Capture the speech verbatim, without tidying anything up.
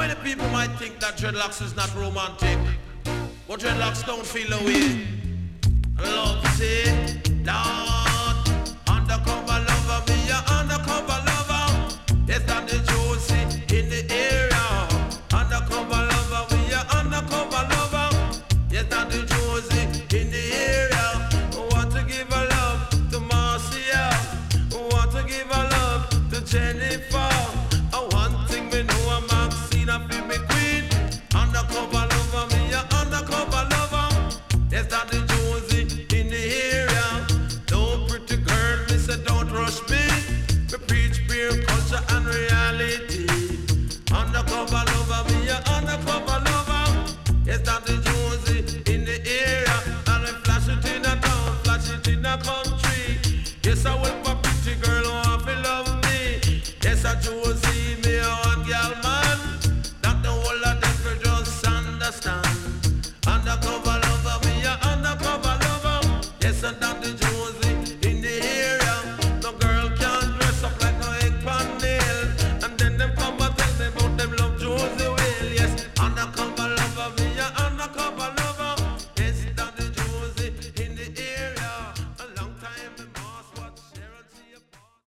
many people might think that dreadlocks is not romantic, but dreadlocks don't feel the way. Love, see, love.